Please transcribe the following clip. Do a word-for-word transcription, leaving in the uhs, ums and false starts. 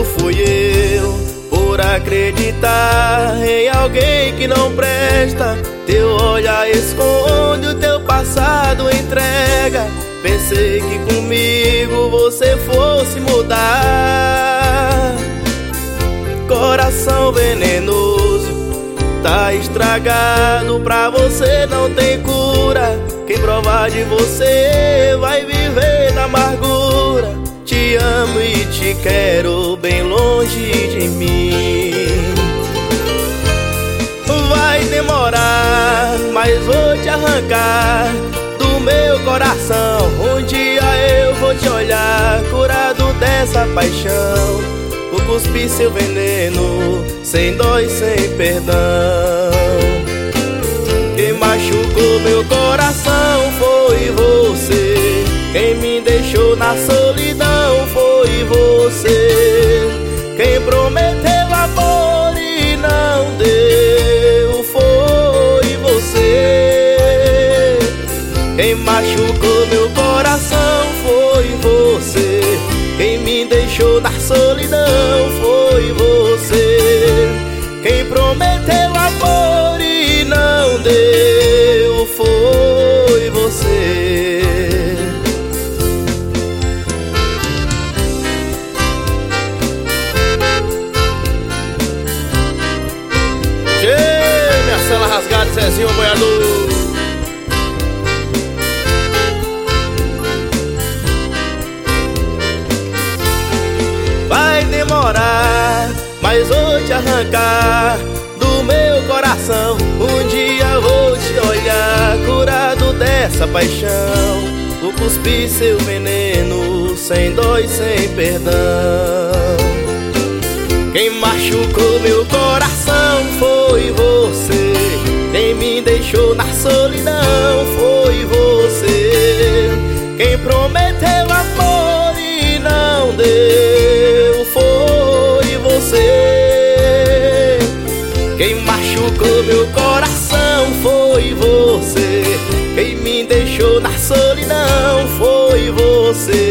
fui eu, por acreditar em alguém que não presta. Teu olhar esconde, o teu passado entrega. Pensei que comigo você fosse mudar. Coração venenoso, tá estragado, pra você não tem cura. Quem provar de você vai viver na amargura. Te amo e te quero bem longe de mim. Vai demorar, mas vou te arrancar do meu coração. Um dia eu vou te olhar curado dessa paixão. Vou cuspir seu veneno sem dó e sem perdão. Quem machucou meu coração foi você. Quem me deixou na solidão foi você. Quem prometeu amor e não deu foi você. Quem machucou meu coração foi você. Quem me deixou na solidão foi você. Quem prometeu amor e não deu foi você. Tchê, minha cela rasgada, Zezinho Boiador. Vai demorar, mas vou te arrancar do meu coração. Um dia vou te olhar curado dessa paixão. Vou cuspir seu veneno sem dó e sem perdão. Quem machucou meu coração foi você. Quem me deixou na solidão foi você. Quem prometeu amor e não deu foi você. Quem machucou meu coração foi você. Quem me deixou na solidão foi você.